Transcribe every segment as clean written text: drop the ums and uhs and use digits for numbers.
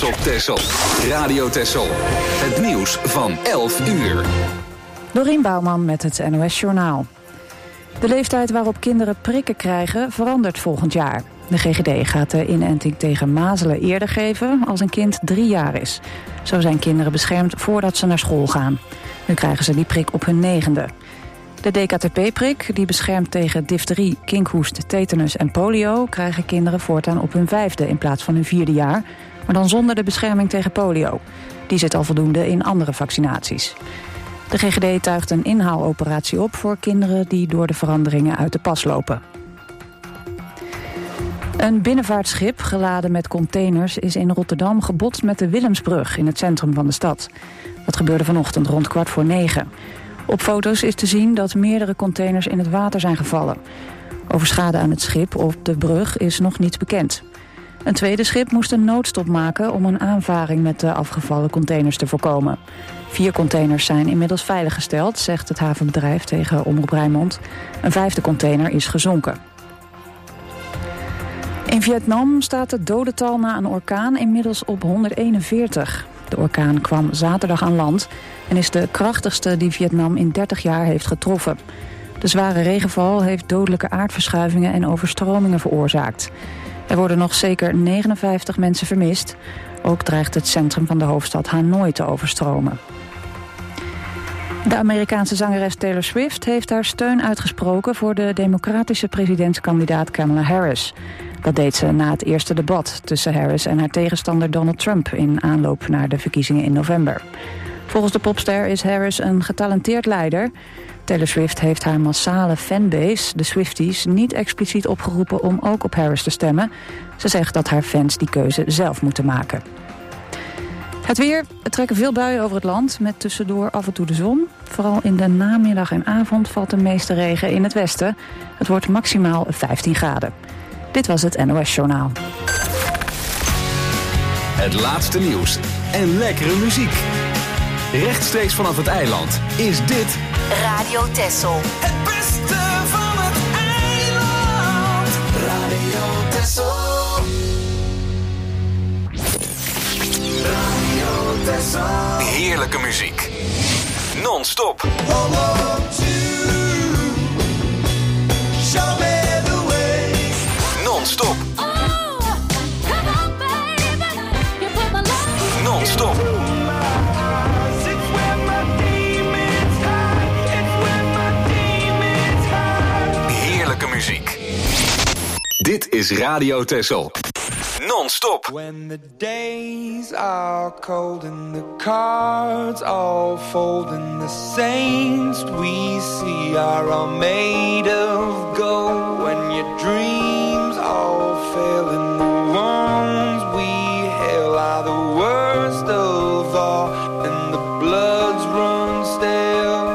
op Texel. Radio Texel. Het nieuws van 11 uur. Dorien Bouwman met het NOS Journaal. De leeftijd waarop kinderen prikken krijgen verandert volgend jaar. De GGD gaat de inenting tegen mazelen eerder geven als een kind 3 jaar is. Zo zijn kinderen beschermd voordat ze naar school gaan. Nu krijgen ze die prik op hun 9e. De DKTP-prik, die beschermt tegen difterie, kinkhoest, tetanus en polio, krijgen kinderen voortaan op hun 5e in plaats van hun 4e jaar, maar dan zonder de bescherming tegen polio. Die zit al voldoende in andere vaccinaties. De GGD tuigt een inhaaloperatie op voor kinderen die door de veranderingen uit de pas lopen. Een binnenvaartschip geladen met containers is in Rotterdam gebotst met de Willemsbrug in het centrum van de stad. Dat gebeurde vanochtend rond 8:45. Op foto's is te zien dat meerdere containers in het water zijn gevallen. Over schade aan het schip of de brug is nog niets bekend. Een tweede schip moest een noodstop maken om een aanvaring met de afgevallen containers te voorkomen. 4 containers zijn inmiddels veiliggesteld, zegt het havenbedrijf tegen Omroep Rijnmond. Een 5e container is gezonken. In Vietnam staat het dodental na een orkaan inmiddels op 141. De orkaan kwam zaterdag aan land en is de krachtigste die Vietnam in 30 jaar heeft getroffen. De zware regenval heeft dodelijke aardverschuivingen en overstromingen veroorzaakt. Er worden nog zeker 59 mensen vermist. Ook dreigt het centrum van de hoofdstad Hanoi te overstromen. De Amerikaanse zangeres Taylor Swift heeft haar steun uitgesproken voor de democratische presidentskandidaat Kamala Harris. Dat deed ze na het eerste debat tussen Harris en haar tegenstander Donald Trump in aanloop naar de verkiezingen in november. Volgens de popster is Harris een getalenteerd leider. Taylor Swift heeft haar massale fanbase, de Swifties, niet expliciet opgeroepen om ook op Harris te stemmen. Ze zegt dat haar fans die keuze zelf moeten maken. Het weer. Er trekken veel buien over het land, met tussendoor af en toe de zon. Vooral in de namiddag en avond valt de meeste regen in het westen. Het wordt maximaal 15 graden. Dit was het NOS Journaal. Het laatste nieuws en lekkere muziek. Rechtstreeks vanaf het eiland is dit Radio Texel. Het beste van het eiland. Radio Texel. Radio Texel. heerlijke muziek. Non-stop. Non-stop. Non-stop. Heerlijke muziek. Dit is Radio Texel. Non-stop. When the days are cold and the cards all fold and the saints we see are all made of gold, when your dreams all fail and the ones we hail are the worst of all and the bloods run stale,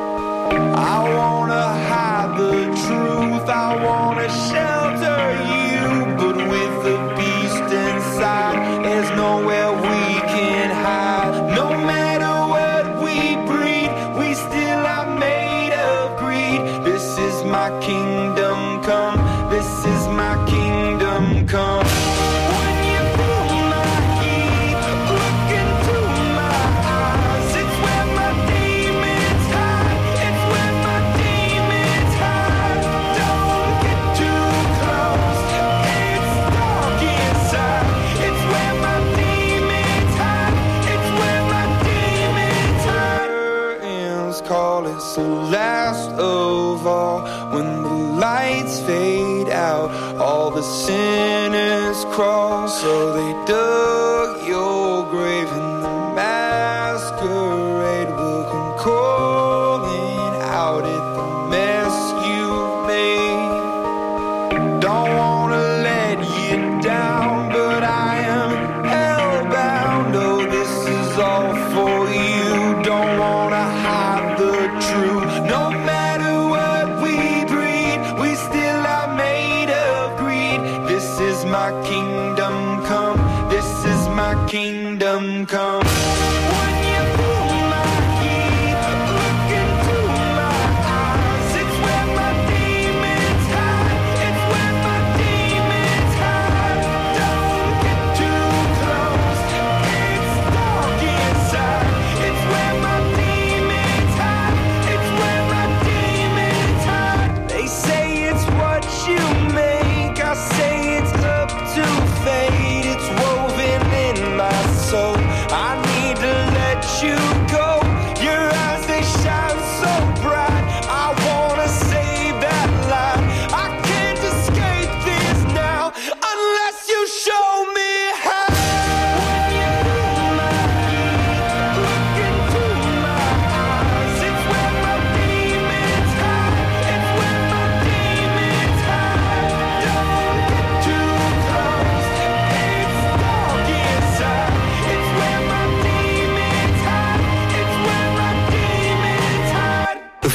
I wanna hide the truth, I wanna shelter you, but with the beast inside, there's nowhere we can hide. No matter what we breed, we still are made of greed. This is my kingdom come, this is my kingdom come. When you feel my heat, look into my eyes, it's where my demons hide, it's where my demons hide. Don't get too close, it's dark inside, it's where my demons hide, it's where my demons hide. Curtains call, it's the last of all. When the lights fade out, all the sinners crawl. So they dug your grave and the masquerade will come calling out at the mess you've made. Don't wanna let you down, but I am hellbound. Oh, this is all for you. Don't wanna hide the truth. No matter what we breed, we still are made of greed. This is my kingdom come, this is my kingdom come. When you feel my heat, look into my eyes, it's where my demons hide, it's where my demons hide. Don't get too close,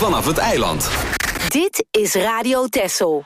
vanaf het eiland. Dit is Radio Texel.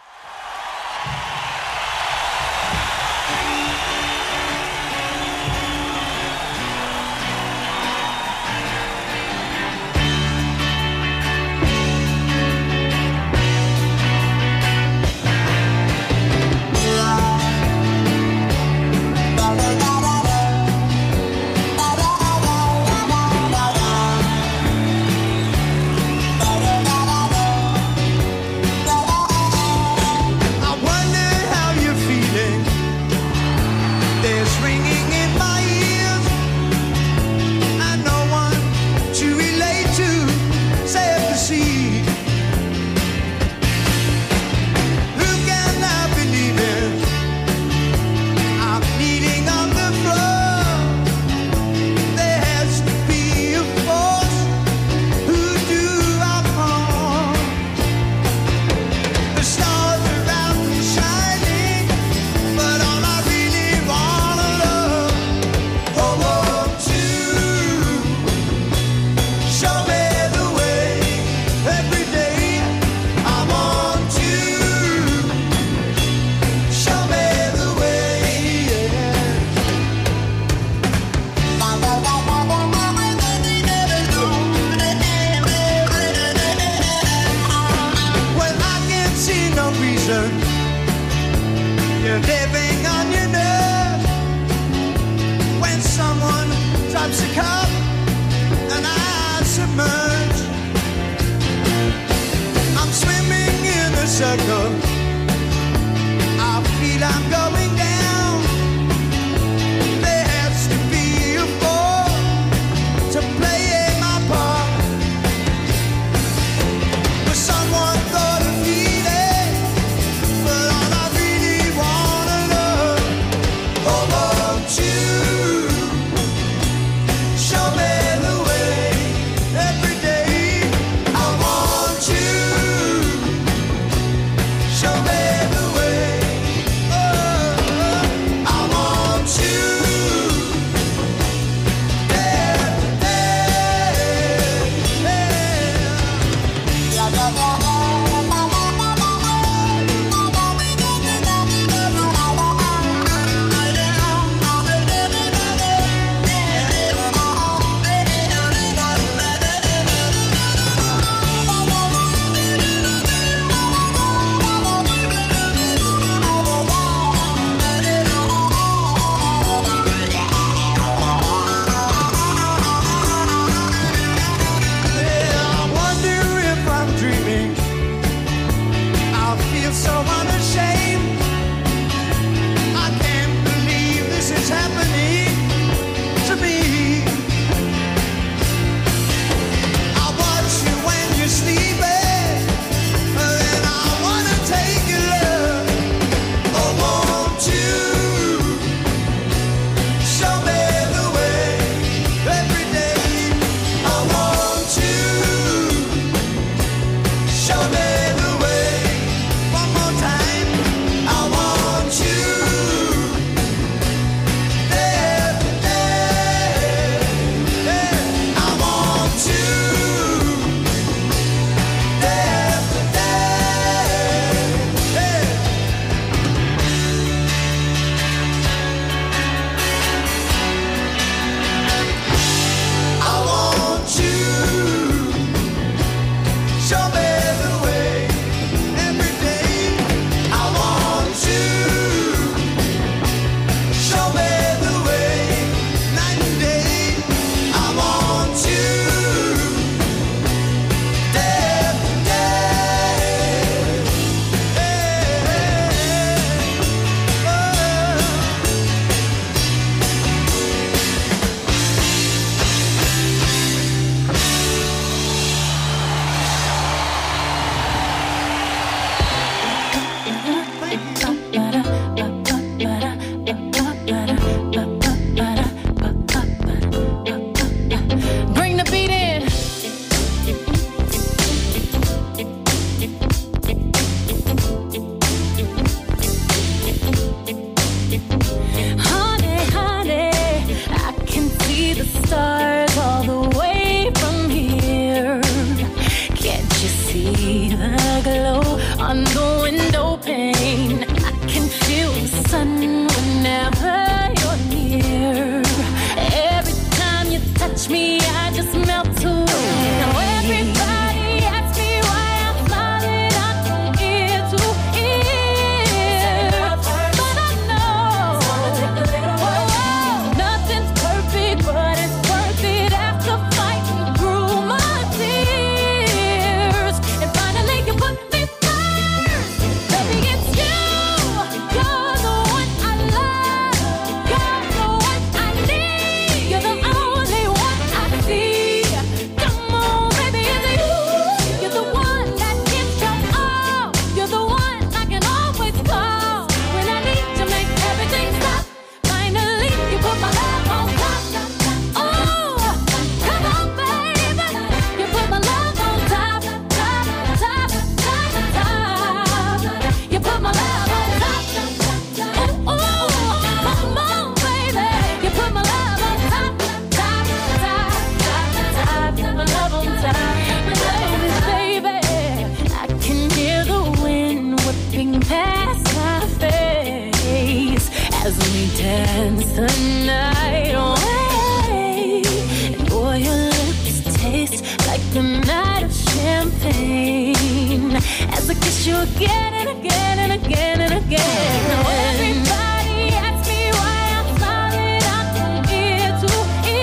glow on the window pane. I can feel the sun whenever you're near. Every time you touch me, I just melt away. Now everybody asks me why I'm smiling out from ear to ear, but I know nothing's perfect, but it's worth it after fighting through my tears. And finally you put me first. Baby, it's you. You're the one I love. You're the one I need. You're the only one I see. Come on, baby, it's you. You're the one that gives your all. You're the one I can always call when I need to make everything stop. Finally, you put my love on top. Oh, come on, baby. You put my love on top, top, top, top, top. You put my love on top. Oh, come on, baby. You put my love on top, top, top, top, top. You put my love on top. Baby, I can hear the wind whipping past my face as we dance the night away. And boy, your lips taste like the night of champagne as I kiss you again and again and again and again. Now everybody asks me why I'm smiling out from ear to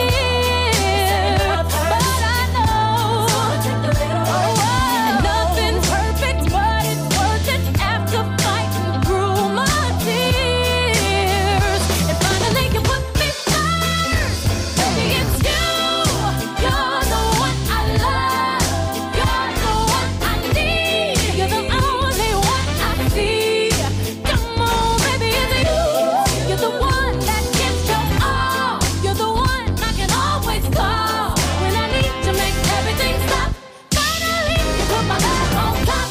ear, but I know nothing's perfect, but it's worth it after fighting through my tears. And finally you put me first. Baby, it's you. You're the one I love. You're the one I need. You're the only one I see. Come on, baby, it's you. You're the one that gives your all. You're the one I can always call when I need to make everything stop. Finally, you put my love on top.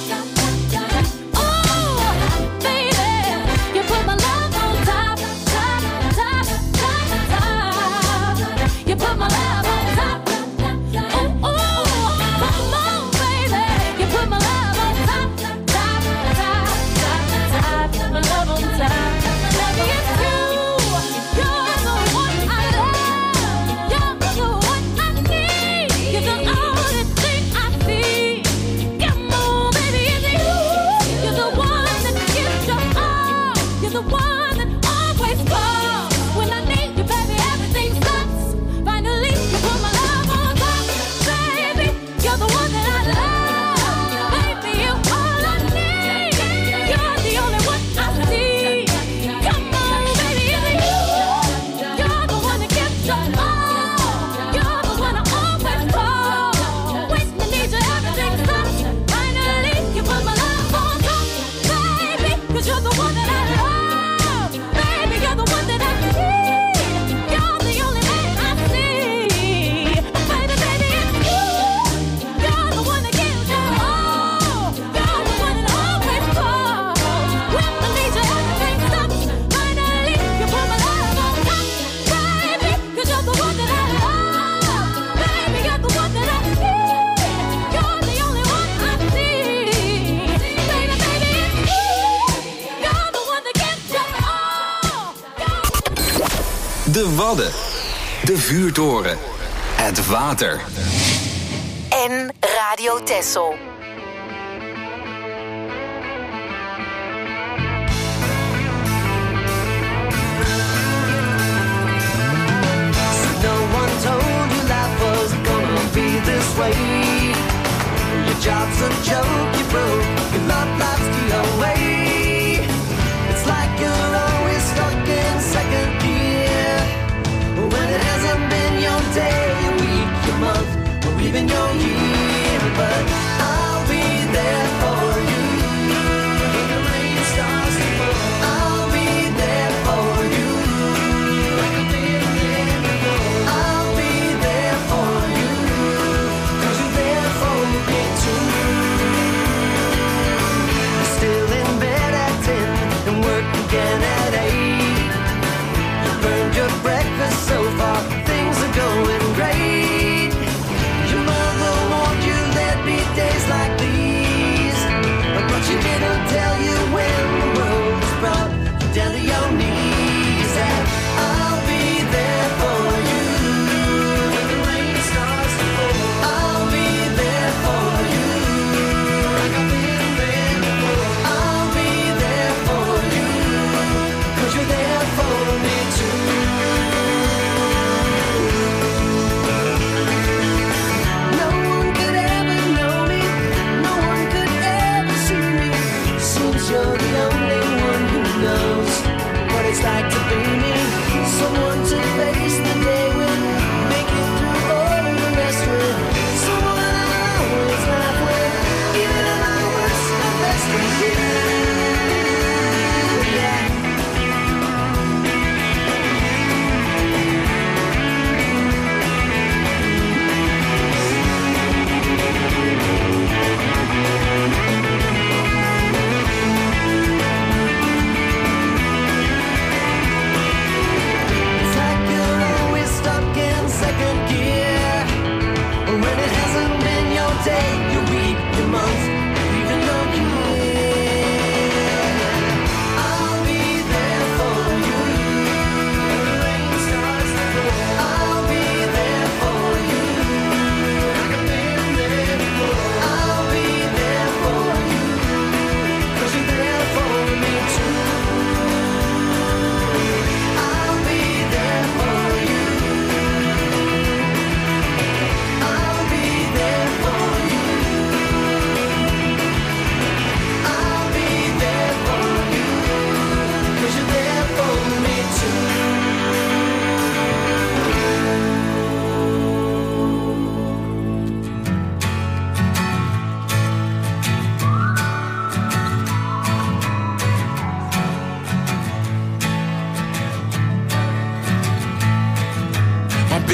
Oh, baby, you put my love on top, top, top, top, top. You put my love on top. Oh, come on, baby, you put my love on top, top, top, top, top. You put my love on top. Baby, it's you. You're the one I love. You're the one I need. You're the only thing I see. Come on, baby, it's you. You're the one that gives your all. You're the one that always calls when I need you, baby. Everything stops. Finally, you put my love on top, baby. You're the one that I love, baby. You're all I need. You're the only one I see. Come on, baby, it's you. You're the one that gives your all. You're the one I always call when I need you. Everything stops. Finally, you put my love on top, baby. 'Cause you're the one that I love, baby. You're the one that I need. You're the only man I see. Baby, baby, it's you. You're the one that gives your all. You're the one that always calls when I need you. Everything stops. Finally, you put my love on top, baby. 'Cause you're the one that I love, baby. You're the one that I need. You're the only one I see. Baby, baby, it's you. You're the one that gives your all. De Wadden. De Vuurtoren. Het water. En Radio Texel. No one told you life was gonna be this way. Your job's a joke, you broke. Your love life's the away. It's like you're always stuck in second gear. When it hasn't been your day, your week, your month, or even your year. But I'll be there for you. When the rain starts to fall, I'll be there for you. Like I've been there before. I'll be there for you. 'Cause you're there for me too.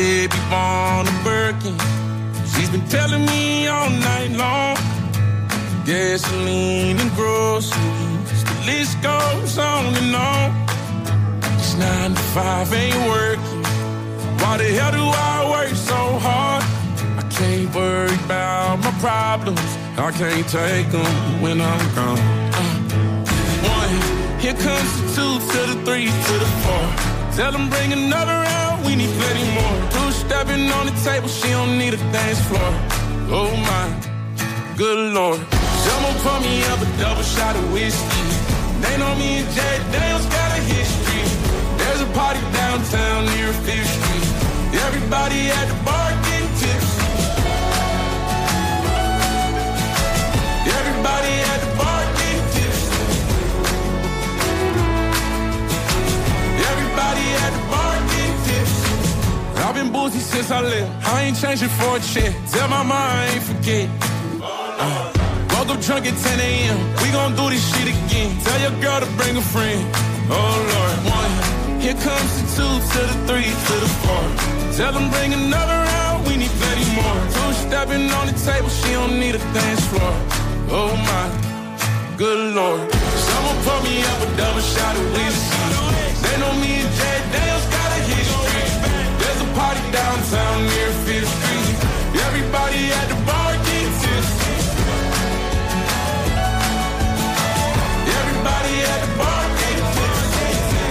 baby born a Birkin. She's been telling me all night long. Gasoline and groceries, the list goes on and on. This 9 to 5 ain't working. Why the hell do I work so hard? I can't worry about my problems. I can't take them when I'm gone. 1, here comes the 2 to the 3 to the 4. Tell them bring another round, we need plenty more. 2 stepping on the table, she don't need a dance floor. Oh my, good Lord. Someone pour me up a double shot of whiskey. They know me and Jay Daniels got a history. There's a party downtown near 5th Street. Everybody at the bar getting tipsy. Everybody at the bar getting tipsy. Everybody at the bar getting tipsy. I've been boozy since I left. I ain't changing for a check. Tell my mom I ain't forget. Woke up drunk at 10 a.m. We gon' do this shit again. Tell your girl to bring a friend. Oh Lord. 1, here comes the 2 to the 3 to the 4. Tell them bring another round, we need plenty more. 2 stepping on the table, she don't need a dance floor. Oh my, good Lord. Someone pour me up a double shot of whiskey. They know me and Jay Daniels got a history. There's a party downtown near 5th Street. Everybody at the bar getting tipsy. Everybody at the bar getting tipsy.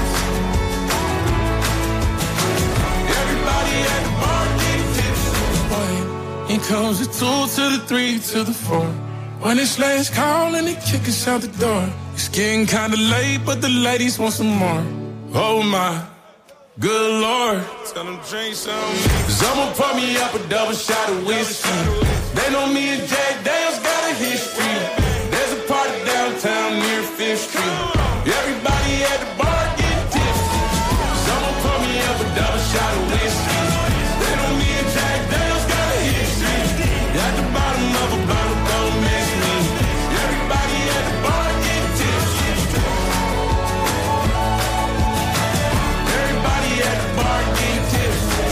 Everybody at the bar getting tipsy. Here comes the 2 to the 3 to the 4. When it's last call and they kick us out the door. It's getting kinda late, but the ladies want some more. Oh my, good Lord. Tell them drink some. Someone pour me up a double shot of whiskey. They know me and Jay Daniels got a history. There's a party downtown near 5th Street. Everybody at the bar getting tipsy. Someone pour me up a double shot of whiskey. They know me and Jay Daniels got a history. At the bottom of a bottle, don't miss me. Everybody at the bar getting tipsy. Everybody at the bar getting tipsy.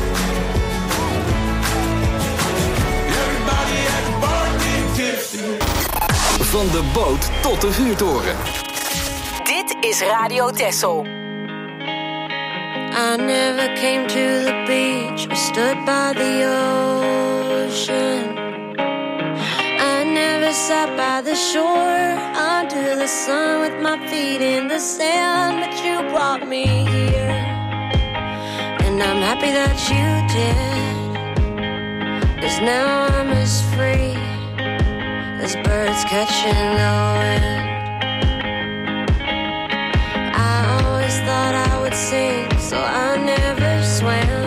Everybody at the bar getting tipsy. Van de boot tot de vuurtoren. Dit is Radio Texel. I never came to the beach or stood by the ocean. I never sat by the shore under the sun with my feet in the sand, but you brought me here, and I'm happy that you did, 'cause now I'm as free as birds catching the wind. I always thought I would sing, so I never swam.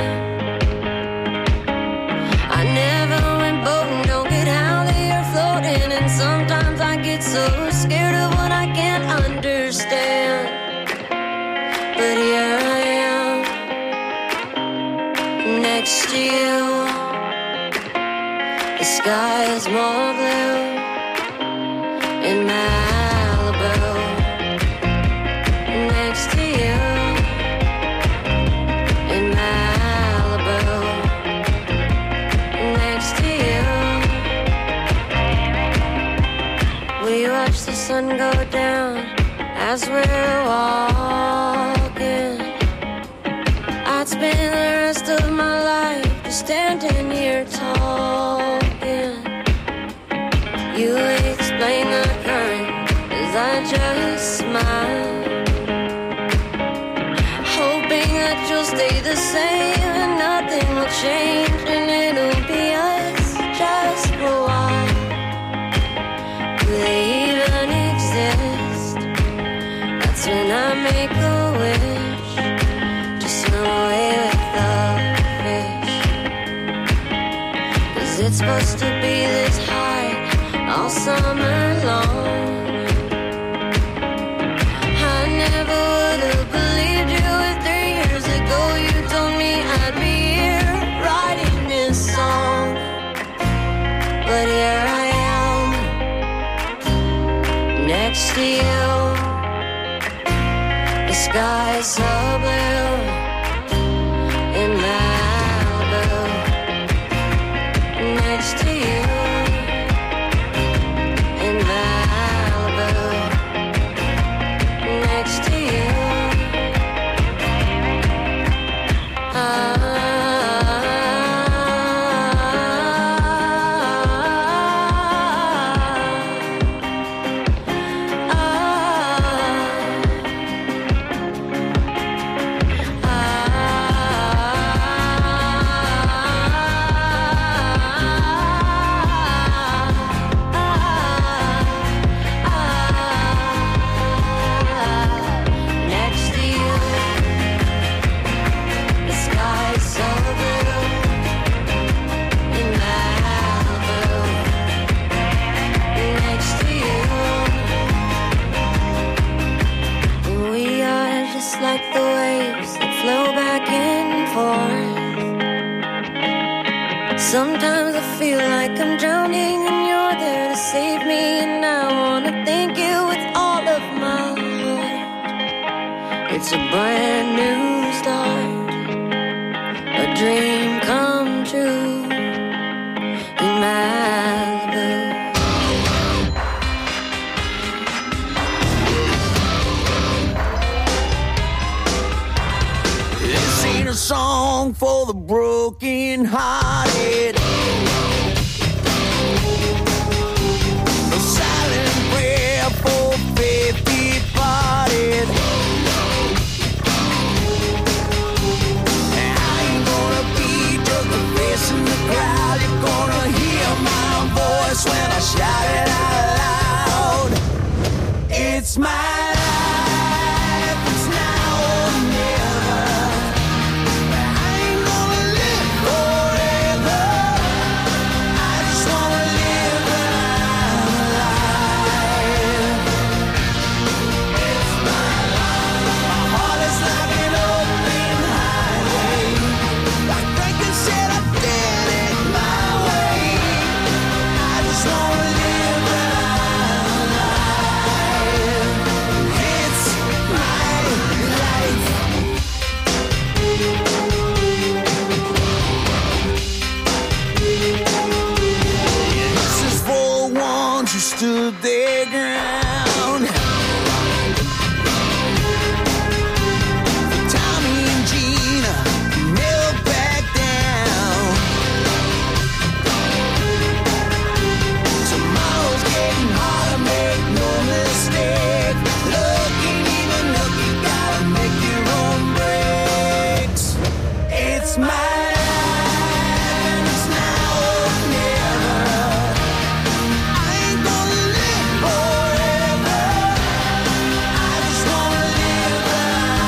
I never went boating, don't get how they are floating, and sometimes I get so scared of what I can't understand. But here I am, next to you. The sky is more blue in Malibu. Next to you in Malibu. Next to you. We watch the sun go down as we're walking. I'd spend the rest of my life just standing here talking. You explain the current as I just smile, hoping that you'll stay the same and nothing will change, and it'll be us just for a while. Do they even exist? That's when I make a wish to swim away with the fish, 'cause it's supposed to be this high all summer long. I never would have believed you if 3 years ago you told me I'd be here writing this song. But here I am, next to you. The sky's so blue in Malibu. Sometimes I feel like I'm drowning and you're there to save me, and I wanna thank you with all of my heart. It's a brand new start, a dream come true in Malibu. This ain't a song for the broken-hearted. A silent prayer for faith departed. I ain't gonna be just a face in the crowd. You're gonna hear my voice when I shout it out loud. It's my life, it's now or never. I ain't gonna live forever. I just wanna live my life. It's my life. My heart is like an open highway. Like Franklin said, I did it my way. I just wanna live my life. It's my life. This is for ones who stood their ground. For Tommy and Gina, who never back down. Tomorrow's getting harder, make no mistake. Looking even look, you gotta make your own breaks. It's my life, and it's now or never. I ain't gonna live forever. I just wanna live my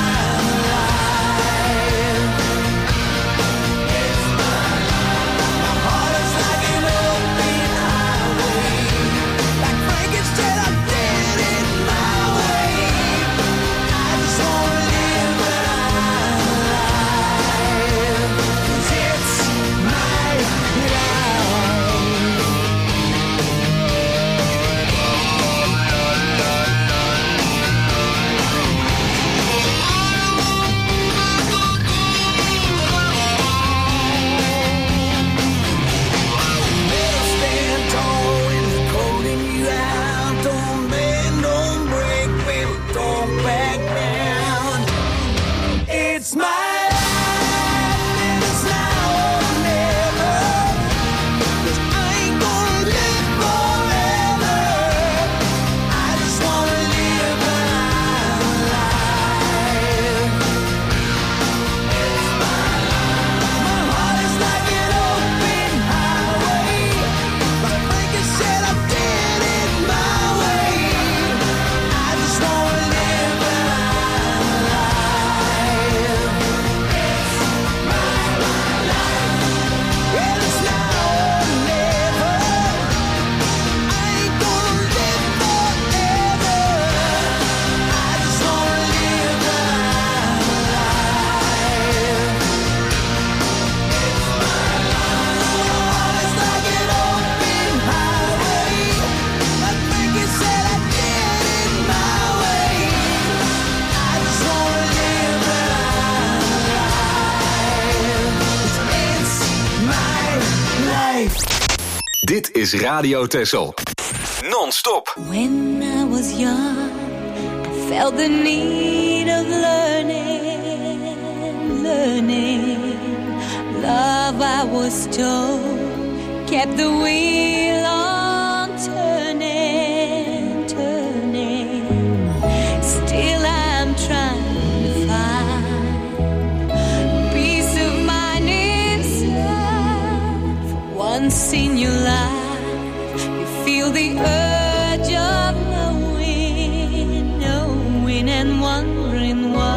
life. It's my life. My heart is like an open highway. Like Frankenstein, I did it my way. I just wanna live my life. 'Cause it's my Better stand tall when it's calling you out. Don't bend, don't break, baby, don't back down. It's my life, and it's now or never. 'Cause I ain't gonna live forever. I just wanna live my life. It's my life. My heart is like an open highway. Like Franklin said, I did it my way. I just wanna live my life. It's my life. And it's now or never. I ain't gonna live forever. I just wanna live my life. It's like an open highway. Like Frankie said, I did it my way. I just wanna live my life. It's my life. Dit is Radio Texel. Non-stop. When I was young, I felt the need of learning. Love, I was told, kept the wheel on turning. Still I'm trying to find peace of mind inside. For once in your life, you feel the urge of knowing and wondering why.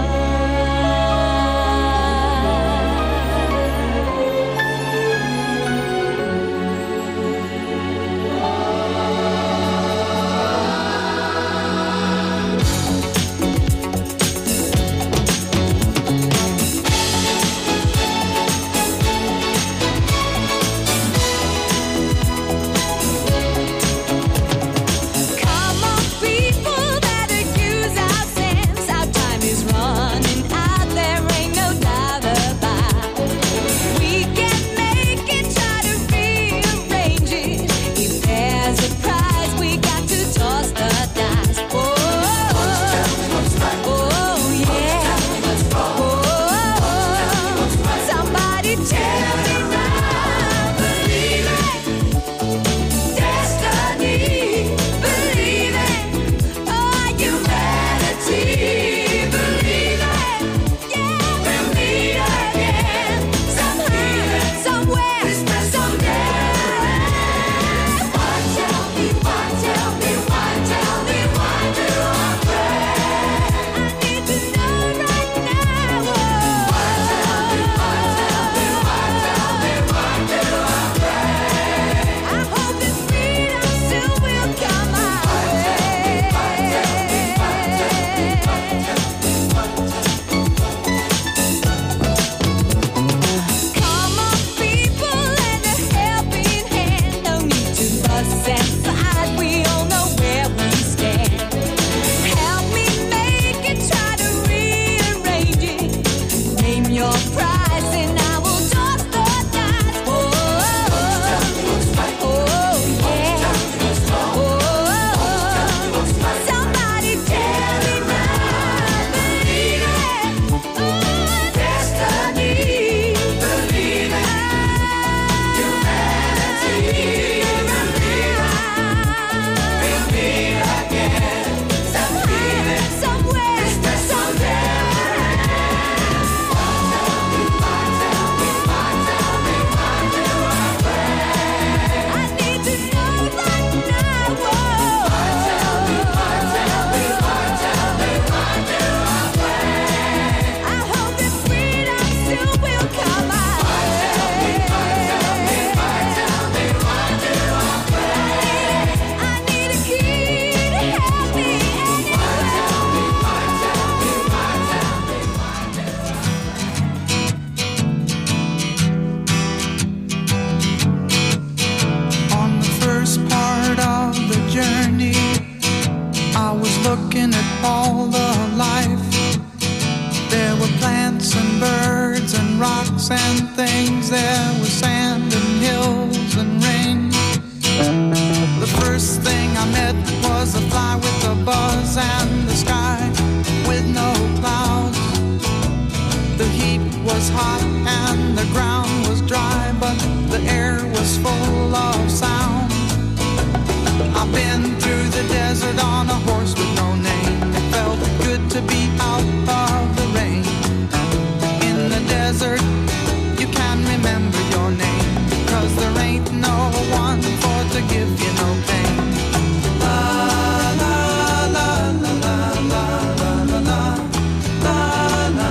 rocks and things. There was sand and hills and rain. The first thing I met was a fly with a buzz and the sky with no clouds. The heat was hot and the ground was dry, but the air was full of sound. I've been through the desert on a horse with no name. It felt good to be out of the rain. In the desert, you can remember your name, 'cause there ain't no one for to give you no pain. La la la la la la la la la la la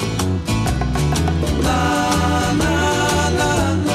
la la la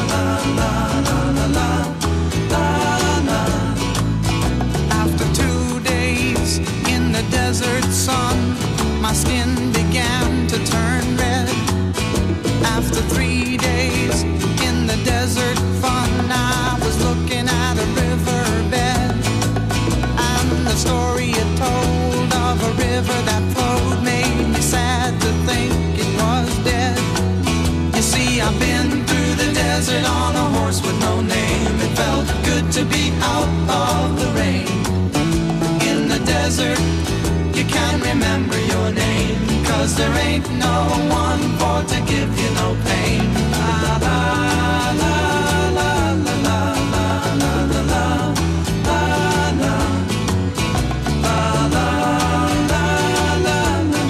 la la. After 2 days in the desert sun, my skin began to turn red. After 3 days in the desert fun, I was looking at a riverbed, and the story it told of a river that flowed made me sad to think it was dead. You see, I've been through the desert on a horse with no name. It felt good to be out of the rain. In the desert, you can't remember your name, 'cause there ain't no one for to give you no pain. La la la la la la la la la la la la la la la la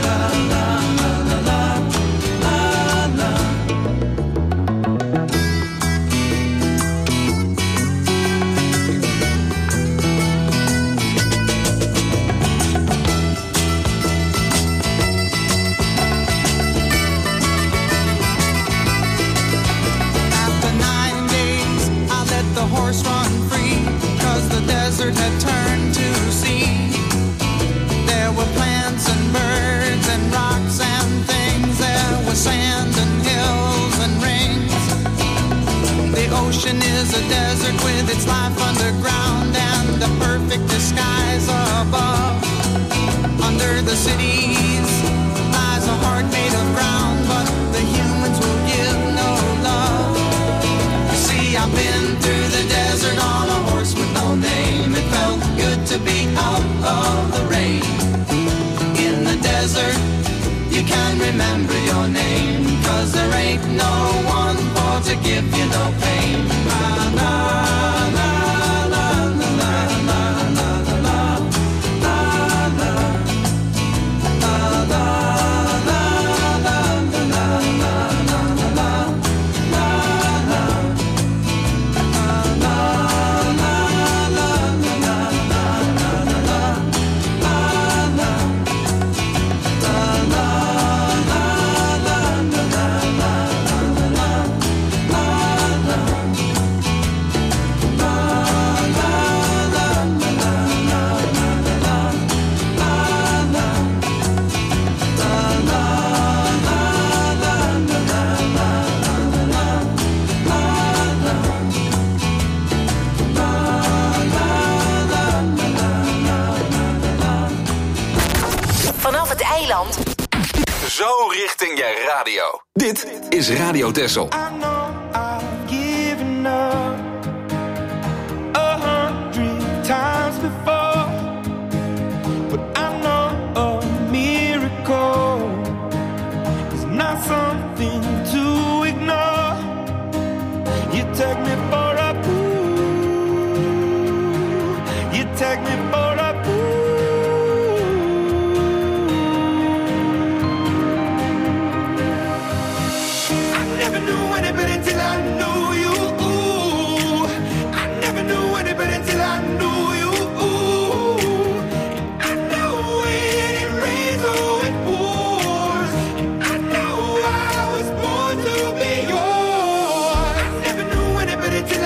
la la la. After 9 days, I let the horse run free, 'cause the desert had turned to sea. There were plants and birds and rocks and things. There was sand and hills and rings. The ocean is a desert with its life underground and the perfect disguise above. Under the cities lies a heart made of ground, but the humans will give no love. You see, I've been through the desert on a horse with no name. It felt good to be out of the rain. In the desert, you can remember your name, 'cause there ain't no one for to give you no pain. La la la la la la la la la la la la la la la la la la. Vanaf het eiland. Zo richting je radio. Dit is Radio Texel. I know I've given up 100 times before, but I know a miracle is not something to ignore. You take me for a fool. You take me for a fool. Until I knew you, ooh. I never knew anybody until I knew you, ooh. I know when it rains or it pours. I know I was born to be yours. I never knew anybody till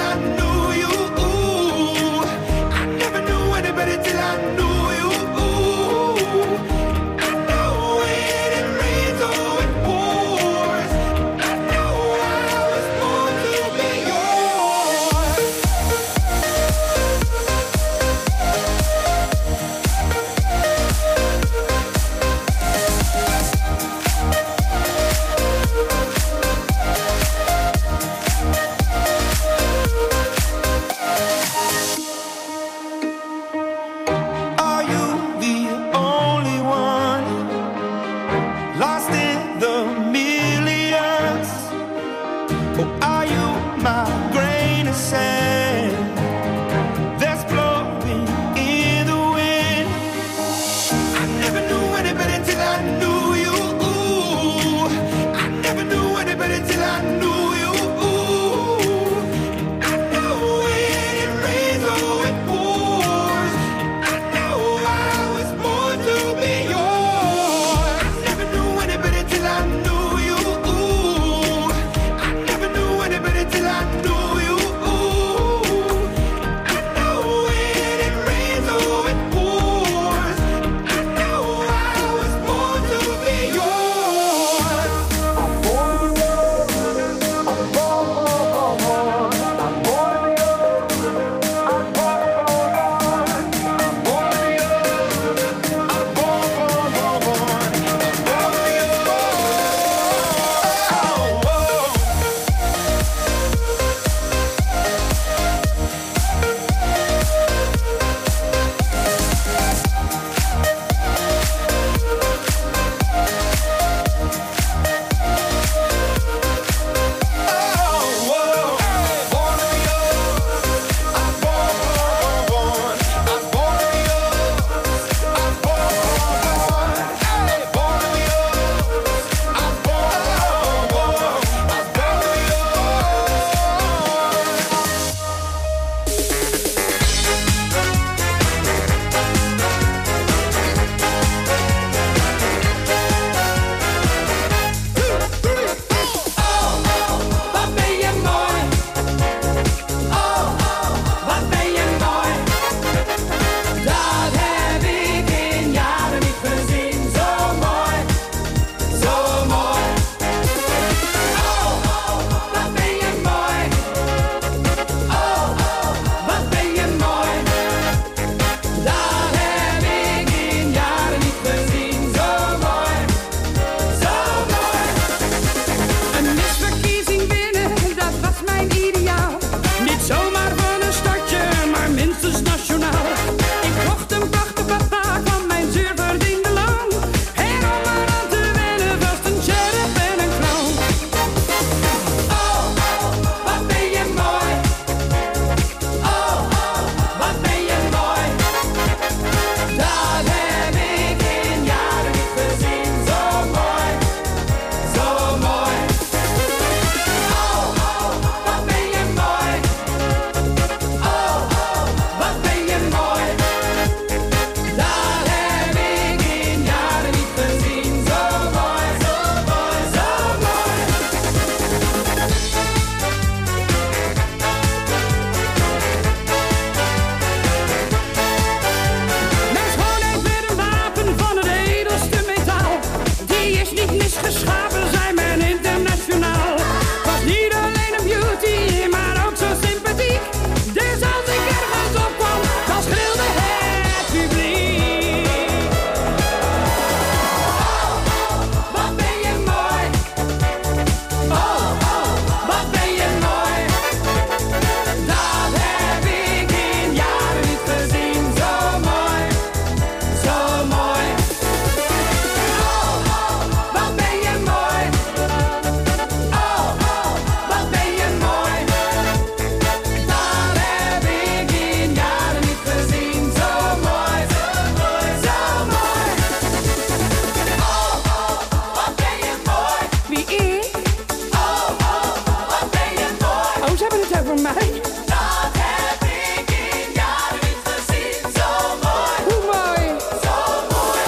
Oh, ze hebben het over mij. Dat heb ik in jaren niet gezien. Zo mooi. Hoe mooi. Zo mooi.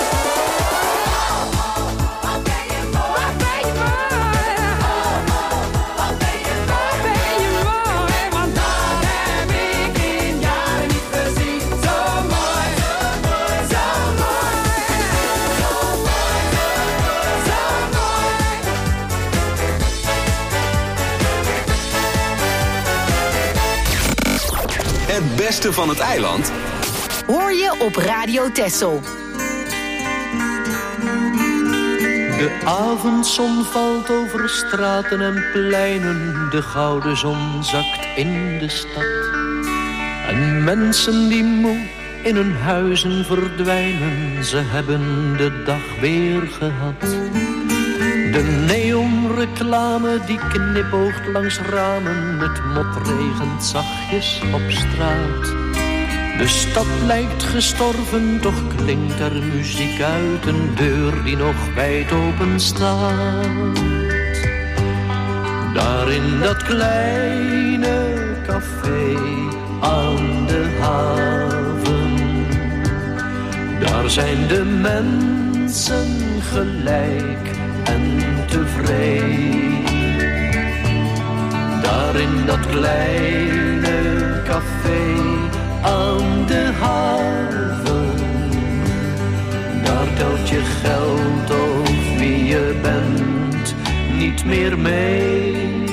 Wat ben je mooi. Wat ben je mooi. Wat ben je mooi. Wat ben je mooi. Want dat heb ik in jaren niet gezien. Zo mooi. Zo mooi. Zo mooi. Zo mooi. Het beste van het eiland Hoor je op Radio Texel. De avondzon valt over straten en pleinen. De gouden zon zakt in de stad. En mensen die moe in hun huizen verdwijnen. Ze hebben de dag weer gehad. De neonreclame die knipoogt langs ramen. Het mot regent zachtjes op straat. De stad lijkt gestorven, toch klinkt er muziek uit een deur die nog wijd open staat. Daar in dat kleine café aan de haven, daar zijn de mensen gelijk en tevreden. Daar in dat kleine café aan de haven, daar telt je geld of wie je bent niet meer mee.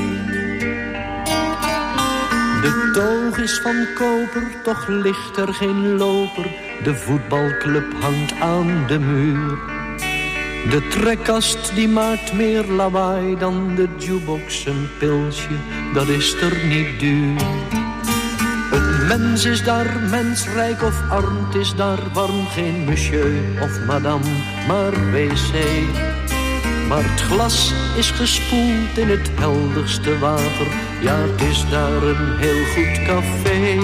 De toog is van koper, toch ligt er geen loper. De voetbalclub hangt aan de muur. De trekkast die maakt meer lawaai dan de jukebox. Een pilsje, dat is er niet duur. Een mens is daar mensrijk of arm, het is daar warm. Geen monsieur of madame, maar wc. Maar het glas is gespoeld in het helderste water. Ja, het is daar een heel goed café.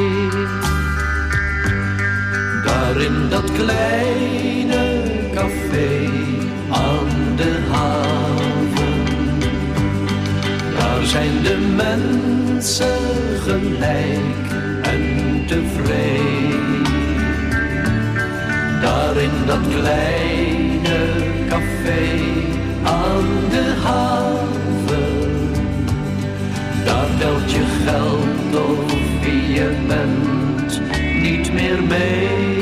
Daar in dat kleine café aan de haven, daar zijn de mensen gelijk en tevreden. Daar in dat kleine café aan de haven, daar telt je geld of wie je bent niet meer mee.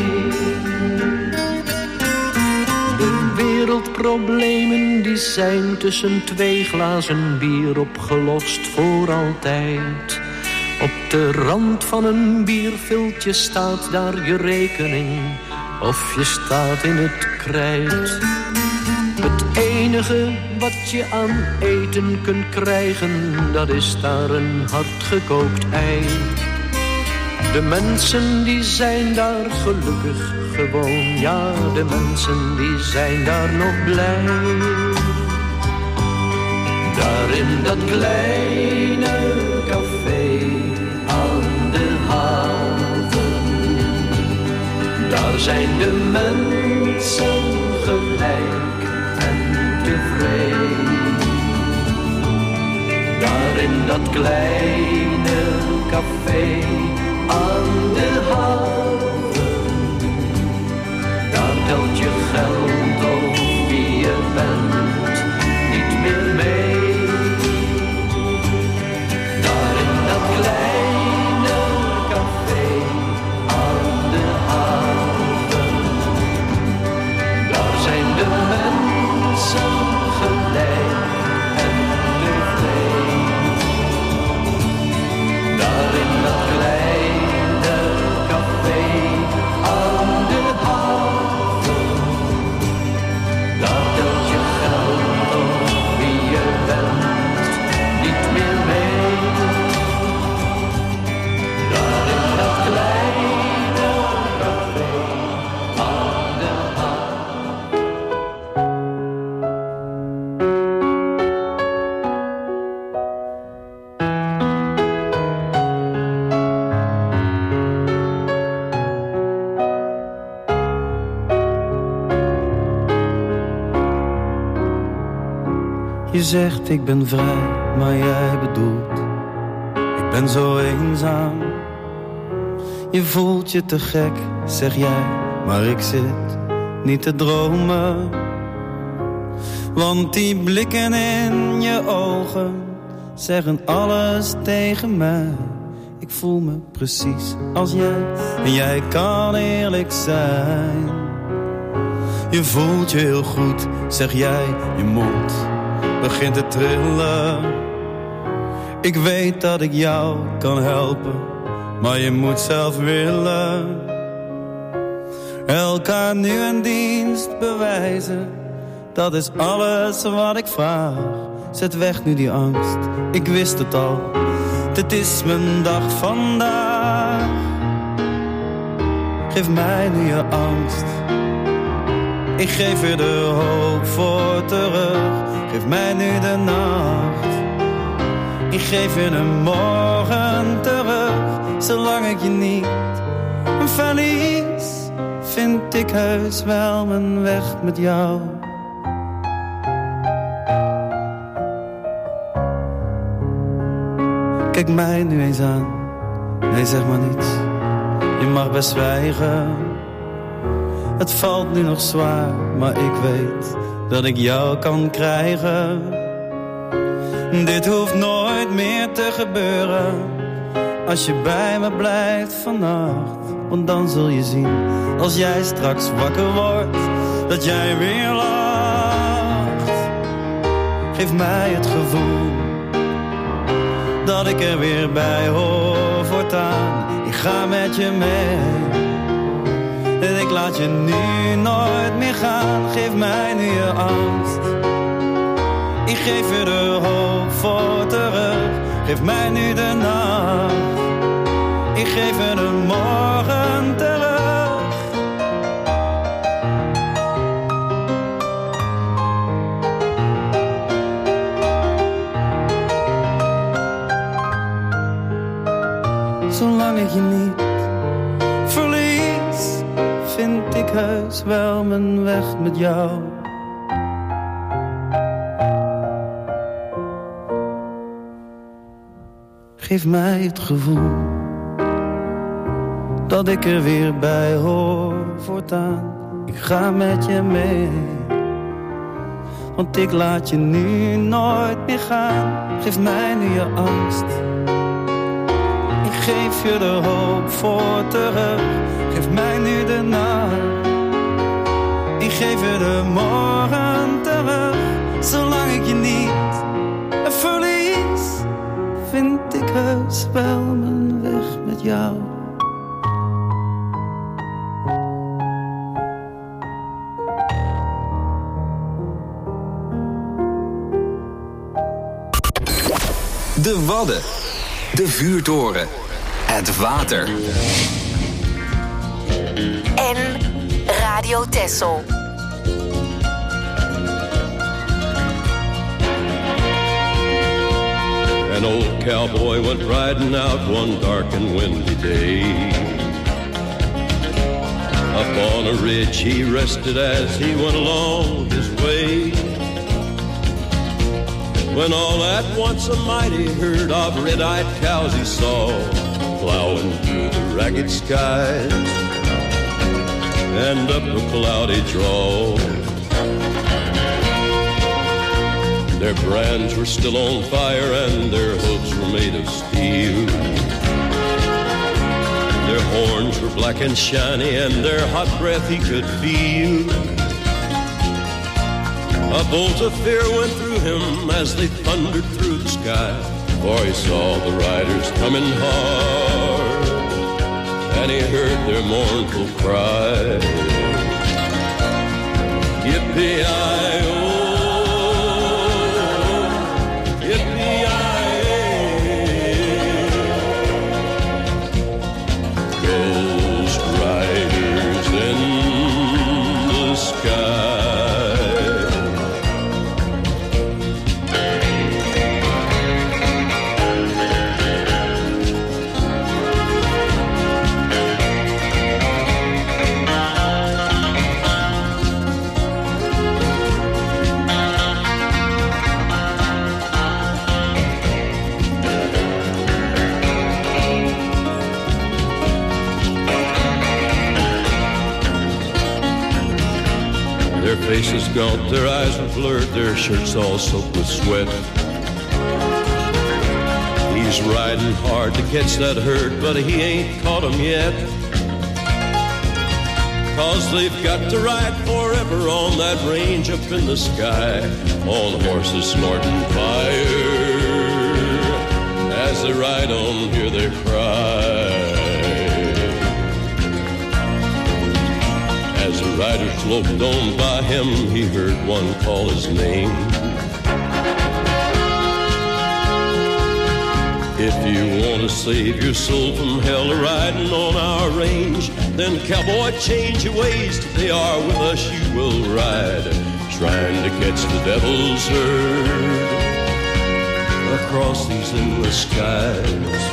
De wereldproblemen die zijn tussen twee glazen bier opgelost voor altijd. Op de rand van een bierviltje staat daar je rekening, of je staat in het krijt. Het enige wat je aan eten kunt krijgen, dat is daar een hardgekookt ei. De mensen die zijn daar gelukkig gewoon, ja, de mensen die zijn daar nog blij. Daar in dat kleine café aan de haven, daar zijn de mensen gelijk en tevreden. Daar in dat kleine café aan de haven, daar telt je geld of wie je bent niet meer mee. Daar in dat kleine café aan de haven, daar zijn de mensen gelijk en tevreden. Daar in dat kleine café aan de haven, daar telt je geld of wie je bent niet meer mee. Daar in dat kleine café aan de haven. Je zegt ik ben vrij, maar jij bedoelt ben zo eenzaam. Je voelt je te gek, zeg jij, maar ik zit niet te dromen. Want die blikken in je ogen zeggen alles tegen mij. Ik voel me precies als jij en jij kan eerlijk zijn. Je voelt je heel goed, zeg jij, je mond begint te trillen. Ik weet dat ik jou kan helpen, maar je moet zelf willen. Elkaar nu een dienst bewijzen, dat is alles wat ik vraag. Zet weg nu die angst, ik wist het al, dit is mijn dag vandaag. Geef mij nu je angst, ik geef je de hoop voor terug. Geef mij nu de nacht, ik geef je een morgen terug. Zolang ik je niet verlies, vind ik heus wel mijn weg met jou. Kijk mij nu eens aan, nee zeg maar niets, je mag best zwijgen. Het valt nu nog zwaar, maar ik weet dat ik jou kan krijgen. Dit hoeft nooit meer te gebeuren, als je bij me blijft vannacht. Want dan zul je zien, als jij straks wakker wordt, dat jij weer lacht. Geef mij het gevoel dat ik er weer bij hoor voortaan. Ik ga met je mee en ik laat je nu nooit meer gaan. Geef mij nu je angst, ik geef je de hoop voor terug. Geef mij nu de nacht, ik geef je de morgen terug. Zolang ik je niet verlies, vind ik heus wel mijn weg met jou. Geef mij het gevoel dat ik er weer bij hoor voortaan. Ik ga met je mee, want ik laat je nu nooit meer gaan. Geef mij nu je angst, ik geef je de hoop voor terug. Geef mij nu de nacht, ik geef je de morgen terug. Zolang ik je niet verlies, vind ik heus wel mijn weg met jou. De Wadden, de vuurtoren, het water. En Radio Texel. An old cowboy went riding out one dark and windy day. Up on a ridge he rested as he went along his way. When all at once a mighty herd of red-eyed cows he saw plowing through the ragged skies and up a cloudy draw. Their brands were still on fire and their hooves were made of steel. Their horns were black and shiny and their hot breath he could feel. A bolt of fear went through him as they thundered through the sky, for he saw the riders coming hard, and he heard their mournful cry. Yippee-i-oh, Ghost riders in the sky. faces gaunt, their eyes are blurred, their shirts all soaked with sweat. He's riding hard to catch that herd, but he ain't caught 'em yet. 'Cause they've got to ride forever on that range up in the sky. All the horses snorting fire. As they ride on, hear they cry. As the riders loped on by him, he heard one call his name. If you want to save your soul from hell riding on our range, then cowboy, change your ways. Today are with us you will ride, trying to catch the devil's herd across these endless skies.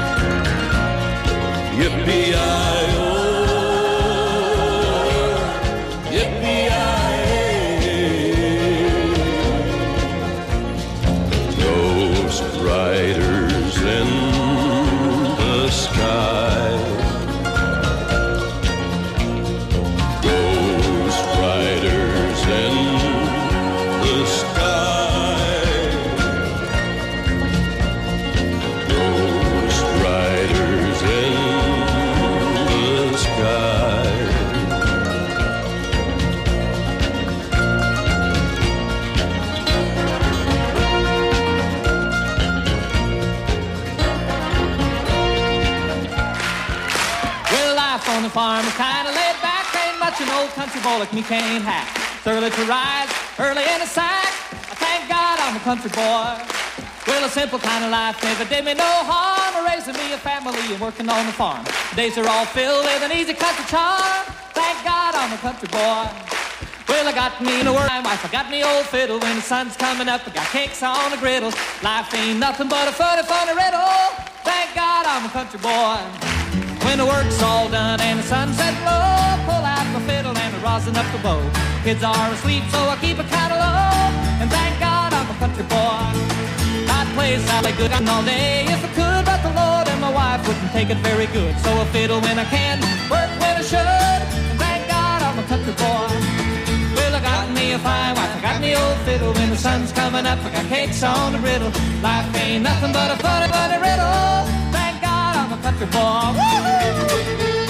Yippee-yi-oh, yippee-yi-ay. Ghost riders in the sky. Ghost riders in the sky. Ghost riders in the sky. Well, life on the farm is kinda laid back. Ain't much an old country boy like me can't hack. It's early to rise, early in the sack. I thank God I'm a country boy. Well, a simple kind of life never did me no harm. Raising me a family and working on the farm. Days are all filled with an easy country charm. Thank God I'm a country boy. Well, I got me no work, my wife, I got me old fiddle. When the sun's coming up, I got cakes on the griddle. Life ain't nothing but a funny, funny riddle. Thank God I'm a country boy. When the work's all done and the sunset low, pull out my fiddle and I rosin up the bow. Kids are asleep, so I keep it kind of low. And thank God I'm a country boy. I'd play Sally good all day if I could, but the Lord and my wife wouldn't take it very good. So I fiddle when I can, work when I should. And thank God I'm a country boy. Well, I got me a fine wife, I got me old fiddle. When the sun's coming up, I got cakes on the griddle. Life ain't nothing but a funny, funny riddle. Thank God I'm a country boy. Woo-hoo!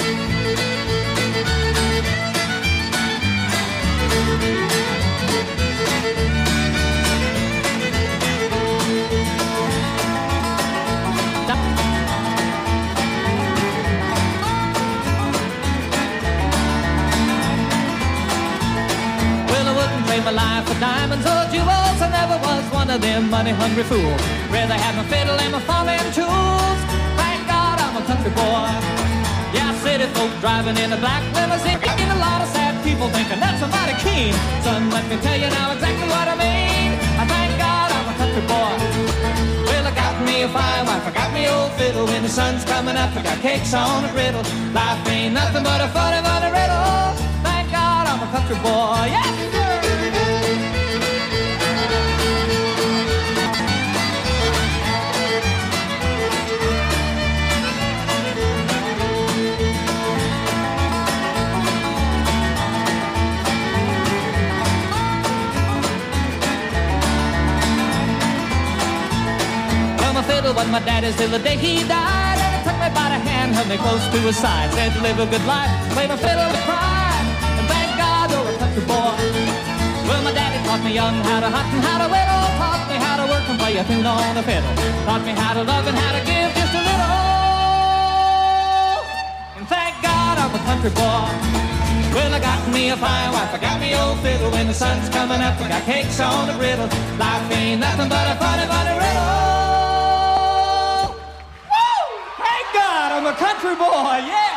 My life for diamonds or jewels, I never was one of them money-hungry fools. Rather have my fiddle and my farming tools. Thank God I'm a country boy. Yeah, city folk driving in a black limousine. A lot of sad people thinking that's a mighty keen. Son, let me tell you now exactly what I mean. I thank God I'm a country boy. Well, I got me a fine wife, I got me old fiddle. When the sun's coming up, I got cakes on the griddle. Life ain't nothing but a funny, funny riddle. Thank God I'm a country boy. Yeah. Fiddle was my daddy's till the day he died, and he took me by the hand, held me close to his side, said to live a good life, play my fiddle with pride, and thank God you're a country boy. Well, my daddy taught me young how to hunt and how to whittle, taught me how to work and play a tune on the fiddle, taught me how to love and how to give just a little, and thank God I'm a country boy. Well, I got me a fine wife, I got me old fiddle. When the sun's coming up, I got cakes on the griddle. Life ain't nothing but a funny, funny riddle. I'm a country boy, yeah!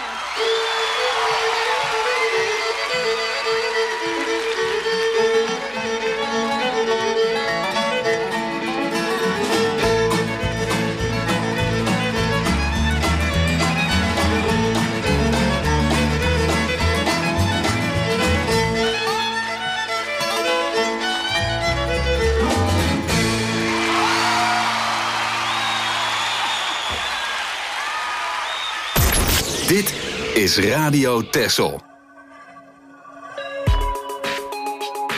Dit is Radio Texel.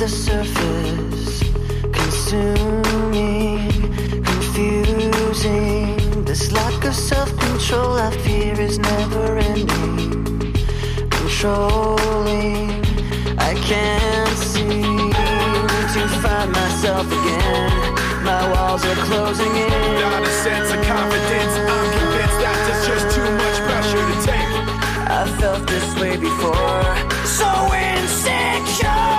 the surface, consuming, confusing. This lack of self-control I fear is never ending. Controlling, I can't seem to find myself again. My walls are closing in. Not a sense of confidence, I'm convinced that there's just too much pressure to take. I felt this way before, so insecure.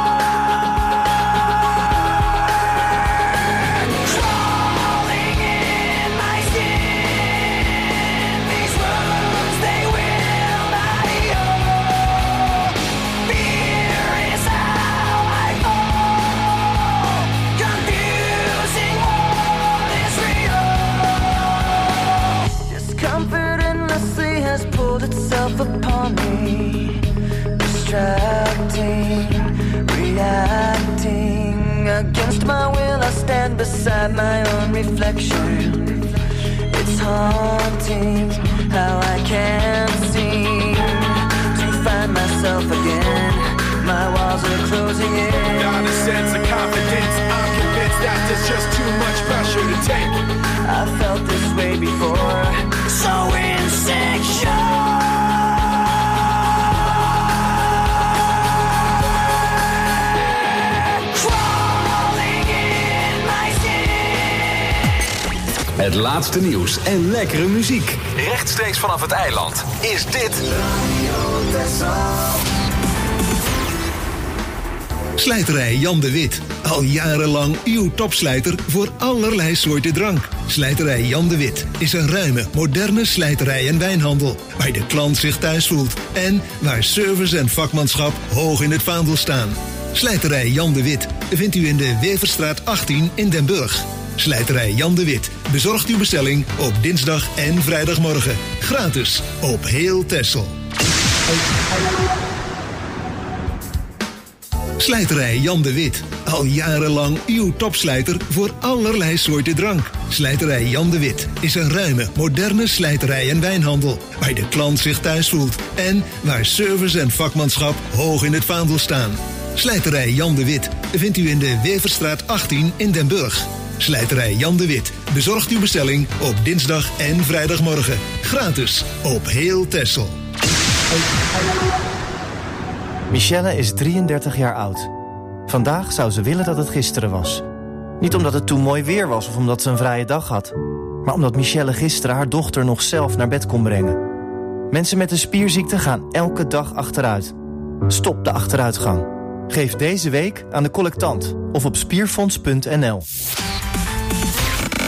Crawling in my skin, these wounds, they will not heal. Fear is how I fall, confusing what is real. Discomfort endlessly has pulled itself upon me, distracting, reacting. Against my will I stand beside my own reflection. It's haunting how I can't seem to find myself again. My walls are closing in. Not a sense of confidence, I'm convinced that there's just too much pressure to take. I felt this way before, so insecure. Het laatste nieuws en lekkere muziek. Rechtstreeks vanaf het eiland is dit... Slijterij Jan de Wit. Al jarenlang uw topslijter voor allerlei soorten drank. Slijterij Jan de Wit is een ruime, moderne slijterij en wijnhandel. Waar de klant zich thuis voelt. En waar service en vakmanschap hoog in het vaandel staan. Slijterij Jan de Wit vindt u in de Weverstraat 18 in Den Burg. Slijterij Jan de Wit bezorgt uw bestelling op dinsdag en vrijdagmorgen. Gratis op heel Texel. Slijterij Jan de Wit. Al jarenlang uw topslijter voor allerlei soorten drank. Slijterij Jan de Wit is een ruime, moderne slijterij en wijnhandel. Waar de klant zich thuis voelt. En waar service en vakmanschap hoog in het vaandel staan. Slijterij Jan de Wit vindt u in de Weverstraat 18 in Den Burg. Slijterij Jan de Wit bezorgt uw bestelling op dinsdag en vrijdagmorgen. Gratis op heel Texel. Michelle is 33 jaar oud. Vandaag zou ze willen dat het gisteren was. Niet omdat het toen mooi weer was of omdat ze een vrije dag had. Maar omdat Michelle gisteren haar dochter nog zelf naar bed kon brengen. Mensen met een spierziekte gaan elke dag achteruit. Stop de achteruitgang. Geef deze week aan de collectant of op spierfonds.nl.